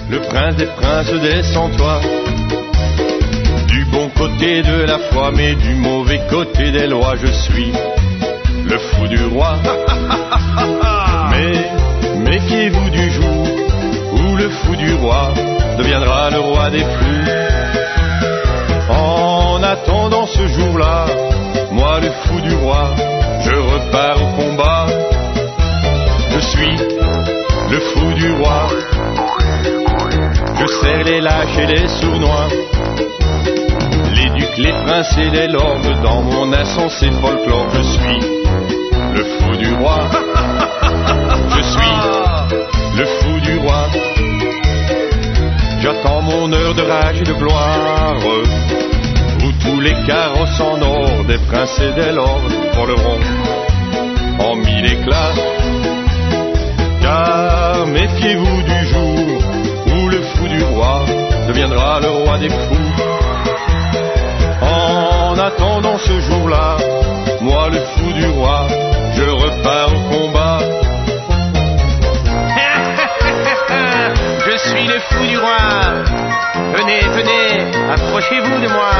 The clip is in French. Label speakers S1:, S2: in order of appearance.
S1: le prince des princes, descends-toi. Du bon côté de la foi, mais du mauvais côté des lois, je suis le fou du roi. Mais méfiez-vous du jour où le fou du roi deviendra le roi des fous. En attendant ce jour-là, moi le fou du roi, je repars au combat. Je suis le fou du roi. Je serre les lâches et les sournois, les ducs, les princes et les lords, dans mon insensé folklore. Je suis le fou du roi. Je suis le fou du roi. J'attends mon heure de rage et de gloire, où tous les carrosses en or des princes et des lords voleront en mille éclats. Car méfiez-vous du jour où le fou du roi deviendra le roi des fous. En attendant ce jour-là, moi le fou du roi, je repars au combat.
S2: Je suis le fou du roi. Venez, venez, approchez-vous de moi.